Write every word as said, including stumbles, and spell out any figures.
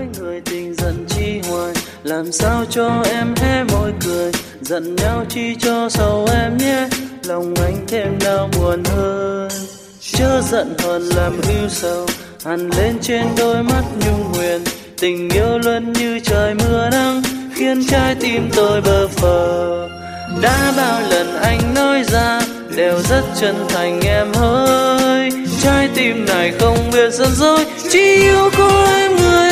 nói người tình giận chi hoài, làm sao cho em hé môi cười, giận nhau chi cho sầu em nhé, lòng anh thêm đau buồn hơn. Chớ giận hờn làm ưu sầu, hằn lên trên đôi mắt nhung huyền, tình yêu luôn như trời mưa nắng, khiến trái tim tôi bơ phờ. Đã bao lần anh nói ra đều rất chân thành em ơi, trái tim này không biết giận dỗi, chỉ yêu có em người